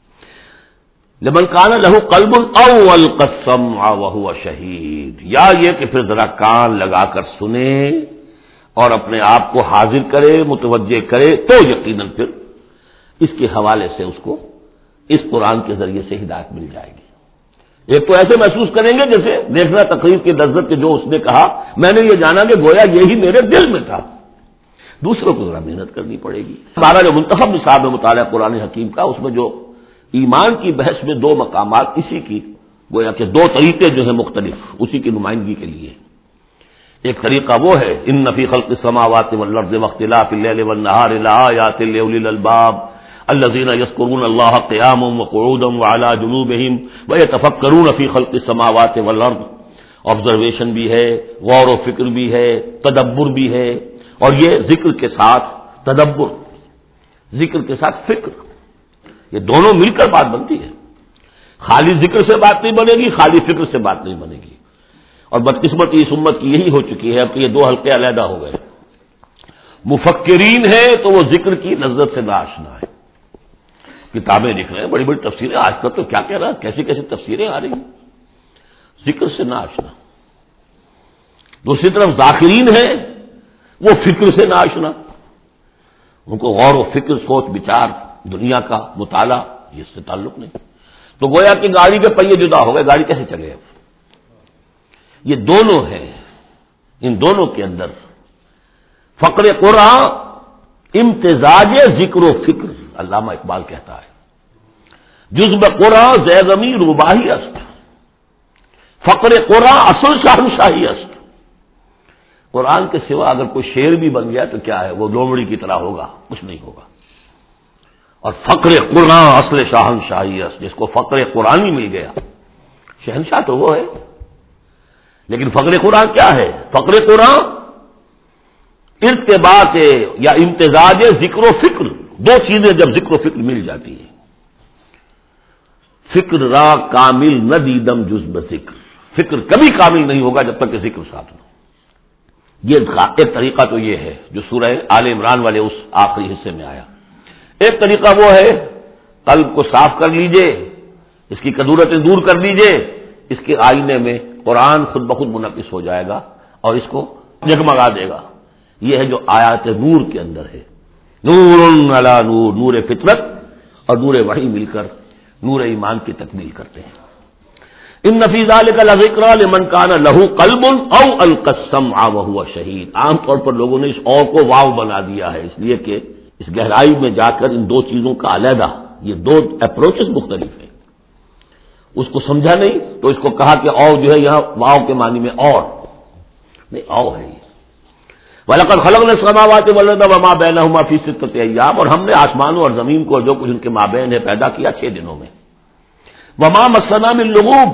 لمن کان لہ قلب او القى السمع وهو شہید، یا یہ کہ پھر ذرا کان لگا کر سنے اور اپنے آپ کو حاضر کرے، متوجہ کرے، تو یقیناً پھر اس کے حوالے سے اس کو اس قرآن کے ذریعے سے ہدایت مل جائے گی۔ ایک تو ایسے محسوس کریں گے جیسے دیکھنا تقریر کی لذت کے جو اس نے کہا میں نے یہ جانا کہ گویا یہی میرے دل میں تھا۔ دوسروں کو ذرا محنت کرنی پڑے گی۔ ہمارا جو منتخب نصاب ہے مطالعہ قرآن حکیم کا، اس میں جو ایمان کی بحث میں دو مقامات اسی کی گویا کہ دو طریقے جو ہیں مختلف اسی کی نمائندگی کے لیے، ایک طریقہ وہ ہے ان فی خلق السماوات والارض واختلاف اللیل والنہار لآیات لأولی الالباب الذین یذکرون اللہ قیاما وقعودا وعلی جنوبہم ویتفکرون فی خلق السماوات والارض، آبزرویشن بھی ہے، غور و فکر بھی ہے، تدبر بھی ہے، اور یہ ذکر کے ساتھ تدبر، ذکر کے ساتھ فکر، یہ دونوں مل کر بات بنتی ہے۔ خالی ذکر سے بات نہیں بنے گی، خالی فکر سے بات نہیں بنے گی، اور بدقسمتی اس امت کی یہی ہو چکی ہے، اب کہ یہ دو حلقے علیحدہ ہو گئے۔ مفکرین ہے تو وہ ذکر کی لذت سے ناآشنا ہے، کتابیں لکھ رہے ہیں، بڑی بڑی تفسیریں، آج کل تو کیا کہہ رہا ہے، کیسی کیسی تفسیریں آ رہی ہیں، ذکر سے ناآشنا۔ دوسری طرف ذاکرین ہے وہ فکر سے ناآشنا، ان کو غور و فکر، سوچ بچار، دنیا کا مطالعہ اس سے تعلق نہیں، تو گویا کہ گاڑی کے پہیے جدا ہو گئے، گاڑی کیسے چلے اب؟ یہ دونوں ہیں، ان دونوں کے اندر فقر قرآن امتزاج ذکر و فکر، علامہ اقبال کہتا ہے جزب قرآن زیغمی روباہی است، فقر قرآن اصل شاہنشاہی است۔ قرآن کے سوا اگر کوئی شعر بھی بن گیا تو کیا ہے، وہ لومڑی کی طرح ہوگا، کچھ نہیں ہوگا، اور فقر قرآن اصل شاہنشاہی است، جس کو فقر قرآنی مل گیا شہنشاہ تو وہ ہے، لیکن فقر قرآن کیا ہے؟ فقر قرآن ارتباط یا امتزاج ذکر و فکر، دو چیزیں جب ذکر و فکر مل جاتی ہیں۔ فکر را کامل نہ دیدم جز بذکر، فکر کبھی کامل نہیں ہوگا جب تک کہ ذکر ساتھ ہو۔ یہ ایک طریقہ تو یہ ہے جو سورہ آل عمران والے اس آخری حصے میں آیا۔ ایک طریقہ وہ ہے قلب کو صاف کر لیجئے، اس کی کدورتیں دور کر دیجئے، اس کے آئینے میں قرآن خود بخود منعکس ہو جائے گا اور اس کو جگمگا دے گا۔ یہ ہے جو آیات نور کے اندر ہے، نور علی نور، نور فطرت اور نور وحی مل کر نور ایمان کی تکمیل کرتے ہیں۔ ان فی ذلک لذکری لمن کان لہ قلب او القی السمع وهو شہید، عام طور پر لوگوں نے اس اور کو واو بنا دیا ہے، اس لیے کہ اس گہرائی میں جا کر ان دو چیزوں کا علیحدہ، یہ دو اپروچز مختلف ہیں، اس کو سمجھا نہیں تو اس کو کہا کہ او جو ہے یہاں واو کے معنی میں اور نہیں، او ہے یہ۔ وَلَقَدْ خَلَقْنَا السَّمَاوَاتِ وَالْأَرْضَ وَمَا بَيْنَهُمَا فِي سِتَّةِ أَيَّامٍ، اور ہم نے آسمانوں اور زمین کو اور جو کچھ ان کے مابین ہے پیدا کیا 6 دنوں میں۔ وَمَا مَسَّنَا مِن لُغُوبٍ،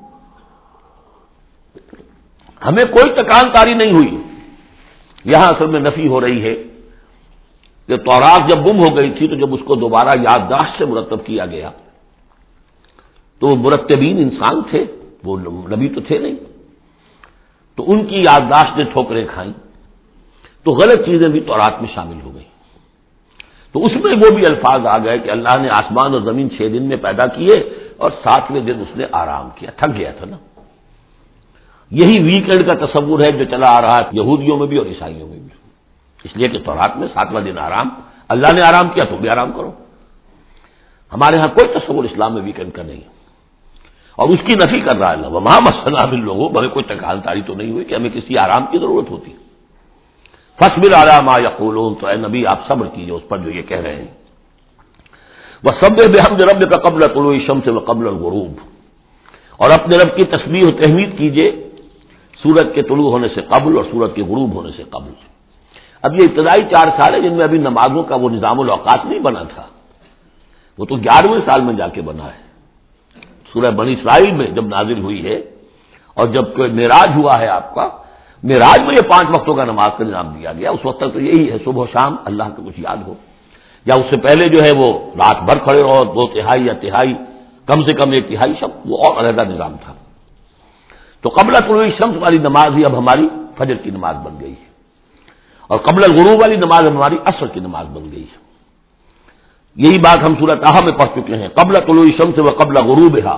ہمیں کوئی تکان کاری نہیں ہوئی۔ یہاں اصل میں نفی ہو رہی ہے کہ تورات جب گم ہو گئی تھی تو جب اس کو دوبارہ یادداشت سے مرتب کیا گیا تو مرتبین انسان تھے، وہ نبی تو تھے نہیں، تو ان کی یادداشت نے ٹھوکریں کھائیں، تو غلط چیزیں بھی تورات میں شامل ہو گئی، تو اس میں وہ بھی الفاظ آ گئے کہ اللہ نے آسمان اور زمین 6 دن میں پیدا کیے اور 7ویں دن اس نے آرام کیا، تھک گیا تھا نا۔ یہی ویکینڈ کا تصور ہے جو چلا آ رہا ہے یہودیوں میں بھی اور عیسائیوں میں بھی، اس لیے کہ تورات میں 7واں دن آرام، اللہ نے آرام کیا تو بھی آرام کرو۔ ہمارے ہاں کوئی تصور اسلام میں ویکینڈ کا نہیں، اور اس کی نفی کر رہا ہے اللہ، وَمَا مَسَّنَا مِن لُغُوبٍ، ہمیں کوئی تکان تاری تو نہیں ہوئی کہ ہمیں کسی آرام کی ضرورت ہوتی۔ فَاصْبِرْ عَلَىٰ مَا يَقُولُونَ، تو اے نبی آپ صبر کیجئے اس پر جو یہ کہہ رہے ہیں۔ وَسَبِّحْ بِحَمْدِ رَبِّكَ قَبْلَ طُلُوعِ الشَّمْسِ وَقَبْلَ الْغُرُوبِ، اور اپنے رب کی تسبیح و تحمید کیجئے سورج کے طلوع ہونے سے قبل اور سورج کے غروب ہونے سے قبل۔ اب یہ ابتدائی 4 سال ہے جن میں ابھی نمازوں کا وہ نظام الاوقات نہیں بنا تھا، وہ تو 11ویں سال میں جا کے بنا ہے۔ سورہ بنی اسرائیل میں جب نازل ہوئی ہے اور جب معراج ہوا ہے آپ کا، معراج میں یہ 5 وقتوں کا نماز کا نظام دیا گیا، اس وقت تک تو یہی ہے صبح و شام اللہ کا کچھ یاد ہو، یا اس سے پہلے جو ہے وہ رات بھر کھڑے رہو 2 تہائی یا تہائی، کم سے کم 1 تہائی شب، وہ اور علیحدہ نظام تھا۔ تو قبل طلوع الشمس والی نماز ہی اب ہماری فجر کی نماز بن گئی ہے، اور قبل الغروب والی نماز ہماری عصر کی نماز بن گئی ہے۔ یہی بات ہم سورۃ طٰہٰ میں پڑھ چکے ہیں، قبل طلوع الشمس و قبل غروبها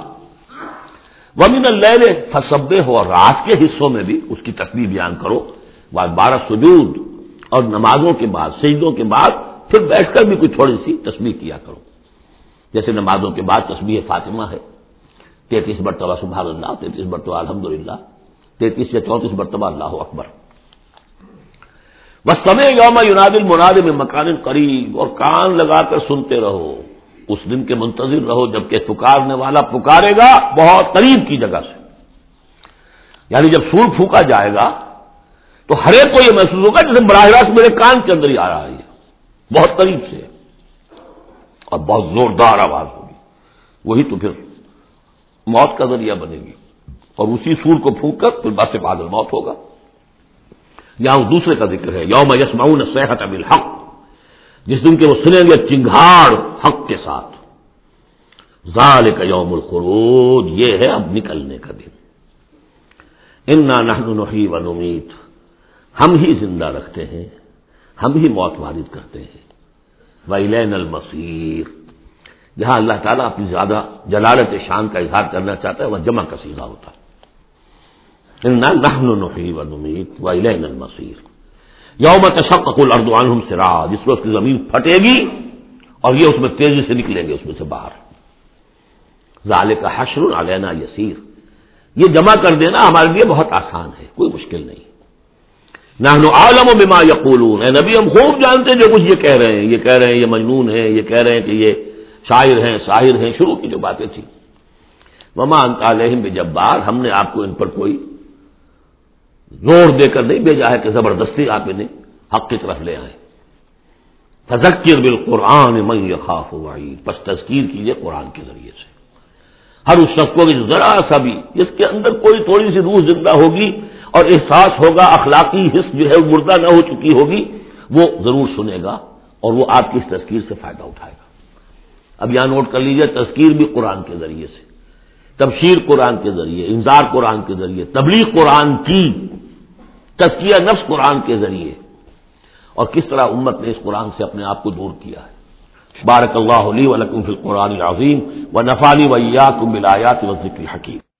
ومن اللیل فسبح، اور رات کے حصوں میں بھی اس کی تسبیح بیان کرو، بعد 12 سجود اور نمازوں کے بعد سجدوں کے بعد پھر بیٹھ کر بھی کوئی تھوڑی سی تسبیح کیا کرو، جیسے نمازوں کے بعد تسبیح فاطمہ ہے 33 مرتبہ سبحان اللہ، 33 مرتبہ الحمدللہ، 33 یا 34 مرتبہ اللہ اکبر۔ وَالسَّمْعِ يَوْمَ يُنَادِ الْمُنَادِ مِن مَّكَانٍ قَرِيبٍ، اور کان لگا کر سنتے رہو، اس دن کے منتظر رہو جبکہ پکارنے والا پکارے گا بہت قریب کی جگہ سے، یعنی جب سور پھونکا جائے گا تو ہر ایک کو یہ محسوس ہوگا جیسے براہ راست میرے کان کے اندر ہی آ رہا ہے، بہت قریب سے اور بہت زوردار آواز ہوگی، وہی تو پھر موت کا ذریعہ بنے گی، اور اسی سور کو پھونک کر پھر بس بعد الموت ہوگا۔ یہاں دوسرے کا ذکر ہے، یوم یسمعون الصیحۃ بالحق، جس دن کے وہ سنیں گے چنگھاڑ حق کے ساتھ، ذالک یوم الخروج، یہ ہے اب نکلنے کا دن۔ انا نحن نحیی و نمیت، ہم ہی زندہ رکھتے ہیں، ہم ہی موت وارد کرتے ہیں، وإلینا المصیر، جہاں اللہ تعالیٰ اپنی زیادہ جلالت شان کا اظہار کرنا چاہتا ہے وہ جمع کا صیغہ ہوتا ہے، انا نحن نحیی و نمیت وإلینا المصیر۔ یوم تشقق الارض عنہم سراعا، جس وقت کی زمین پھٹے گی اور یہ اس میں تیزی سے نکلیں گے اس میں سے باہر، ذالک حشر علینا یسیر، یہ جمع کر دینا ہمارے لیے بہت آسان ہے، کوئی مشکل نہیں۔ نحن اعلم بما یقولون، اے نبی ہم خوب جانتے ہیں جو کچھ یہ کہہ رہے ہیں، یہ کہہ رہے ہیں یہ مجنون ہے، یہ کہہ رہے ہیں کہ یہ شاعر ہیں ساحر ہیں، شروع کی جو باتیں تھیں۔ وما انت علیہم بجبار، ہم نے آپ کو ان پر کوئی زور دے کر نہیں بھیجا ہے کہ زبردستی آپ انہیں حق کی طرف لے آئیں۔ فذکر بالقرآن من یخاف وعید، پس تذکیر کیجئے قرآن کے ذریعے سے ہر اس شخص کو کہ ذرا سا بھی جس کے اندر کوئی تھوڑی سی روح زندہ ہوگی اور احساس ہوگا، اخلاقی حس جو ہے مردہ نہ ہو چکی ہوگی، وہ ضرور سنے گا اور وہ آپ کی اس تذکیر سے فائدہ اٹھائے گا۔ اب یہاں نوٹ کر لیجئے، تذکیر بھی قرآن کے ذریعے سے، تبشیر قرآن کے ذریعے، انذار قرآن کے ذریعے، تبلیغ قرآن کی، تزکیہ نفس قرآن کے ذریعے، اور کس طرح امت نے اس قرآن سے اپنے آپ کو دور کیا ہے۔ بارک اللہ لی و لکم فی القرآن العظیم و نفعنی و ایاکم بالآیات والذکر الحکیم۔